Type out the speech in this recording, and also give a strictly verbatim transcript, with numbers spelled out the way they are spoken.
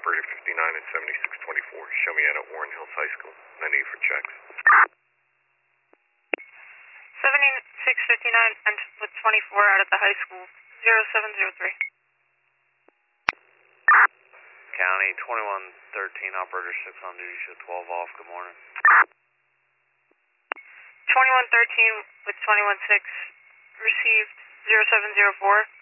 operator fifty-nine and seventy-six twenty-four. Show me out at Warren Hills High School. I need for checks. seventy-six fifty-nine and with twenty-four out at the high school. zero seven zero three. County twenty-one thirteen, operator six on duty, show twelve off. Good morning. twenty-one thirteen with twenty-one six received zero seven zero four.